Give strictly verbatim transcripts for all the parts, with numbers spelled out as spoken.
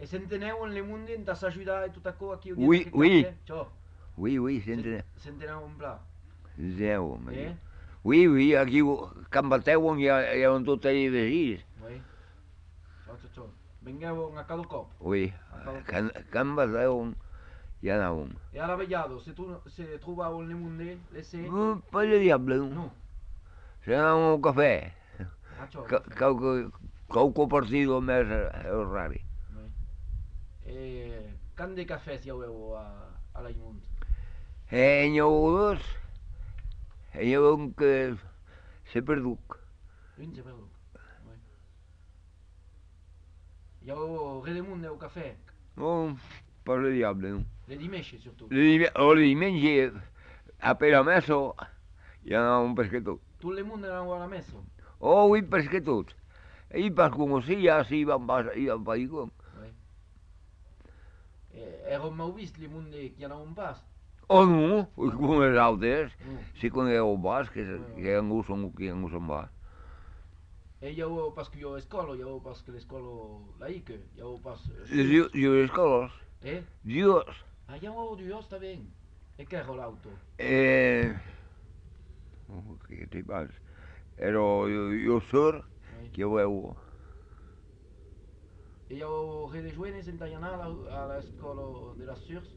E senteneu en le monde en tas ajudar e tot aquò aquí Oui, oui. Ciò. Oui, oui, senteneu. Senteneu en pla. Senteneu. Eh? Oui, oui, aquí Can Bateu hi ha, hi ha tot allà de Oui. Ciò, ciò, ciò. Vengueu a cada cop. Oui, A cada cop. Can, Can Bateu hi anàvem. E ara veiado, se tu se trobau en le monde, le se... Mm, per le diable. No. Se anàvem al cafè. Ah, ciò, Ca- cafè. Qualque, qualque partido més és rari. Oui. E can de cafès hi heu a, a l'Aimont? Eh, n'hi ha dos. N'hi ha un que s'ha perdut. Un se perdut. Oui. Hi heu redemunt del cafè? No, per le diable. Le dimeche, surtot. Le, dime- o le diumenge, a Peramesso, hi anàvem pescar tot. Tot le monde anau a la messa? Oh, oui, pescar tot. I per conèixer, sí, vam pas, i vam pas dir com. Oui. E ero mau vist le monde qui anau pas? Oh, no, com els altres. No. Sí, conegueu pas, que, Oui, oui. que ningú som qui ningú se'n va. E hi heu pas que jo escolo, hi heu pas que l'escolo laique, hi heu pas... Dios, Dios escolos. Eh? Dios. Ah, hi heu Dios tamén. E que ero l'auto? Eh... Oh, que te pasa. Pero yo, yo sur, Oui. que huevo. E hi heu redejoenes en tallar a l'escolo de les Surs?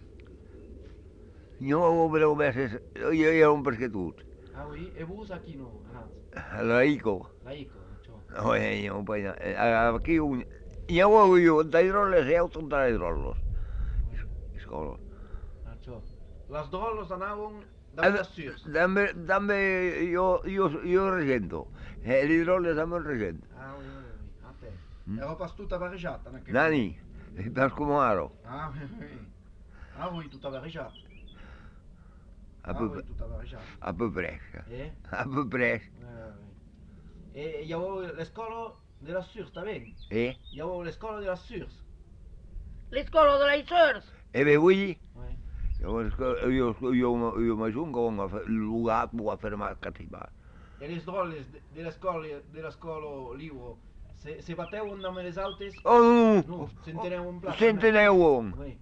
No huevo, pero veces, yo era un pesquetut. Ah oui, e vos aquí no anats? La Ico. Laico, ciò. Oye, no, pues, aquí un... Yo huevo, yo, da hidroles, yo, tonta hidrolos. Oui. Escolos. Ah, ciò. Les drolos anaven Eh, damunt les Surs? Dame, dame, yo, yo, yo regento. El hidroles dame el regento. Ah oui, oui, oui. Ah, te. Mm. Ero pas tot avarejat en aquell Nani, estás como aro. Ah oui, oui. Ah oui, tot avarejat. A Ah peu, oui, tot avarejat. a peu près. Eh? A peu près. Oui, oui, oui. E hi heu l'escola de les Surs, també? Eh? Hi heu l'escola de les Surs? L'escola de les Sors. Eh bé, oui. Oui. Llavors, que jo, jo, jo m'ajunto a un lugar per fer más castigar. E les droles de, de l'escola de l'escola Liuro, se, se bateuen amb les altes? Oh, no! No, s'enteneu un plat. S'enteneu un. Oui.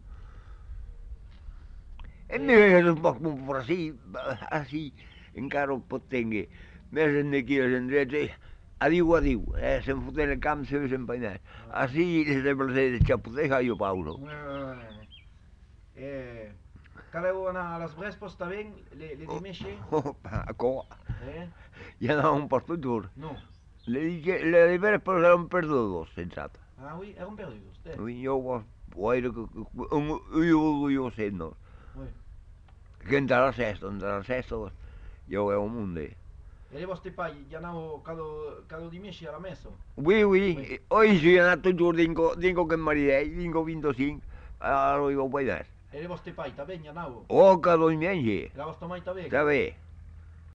E més un poc per així, així, encara ho pot tenir. Més en d'aquí els endrets, adiu, adiu. Eh, se'n foten el camp, se se'n peinar. Així, les de placer de xapoteja, jo pauso. Oui, oui, oui. Eh, caleu anar a les Brespos també, le, le dimeche? Oh, a co. Eh? Ja anàvem per tot dur. No. Le dije, le de veres, però eren perdudos, sensata. Ah oui, eren perdudos, te? Oui, jo ho guaire que un orgullo sent-nos. Oui. Que entrarà al sesto, entrarà al sesto, jo ho un mundo. E le vostre pai, ja anau cada, cada dimeche a la messa? Oui, oui, Oui. hoy soy andato tot giorno, dingo, dingo che maridei, dingo venticinque, allora io vuoi dare. E le vostre pai també ja anau? Oh, che lo miei, E la vostra mai també? sabe?